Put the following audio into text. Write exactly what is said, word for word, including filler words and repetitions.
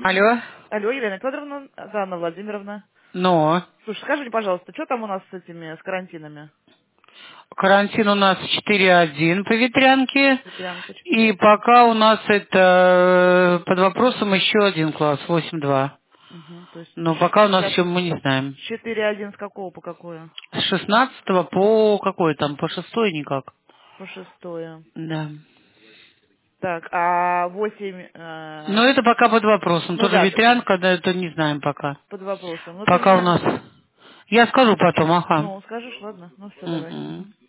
Алло. Алло, Елена Федоровна, это Анна Владимировна. Но. Слушай, скажи мне, пожалуйста, что там у нас с этими, с карантинами? Карантин у нас четыре один по ветрянке. Ветрянка четыре И один. пока у нас это э, под вопросом еще один класс, восемь два. Угу, то есть Но пока у нас сейчас еще мы не знаем. четыре один с какого по какое? С шестнадцатого по какой там? По шестой никак. По шестое. Да. Так, а восемь, э, Но это пока под вопросом. ну Тоже да, т- ветрянка, да, это не знаем пока. под вопросом. Ну ты Пока у мне, нас. Я скажу потом, ага. ну скажешь, ладно, ну все, давай. Мгм. Мгм.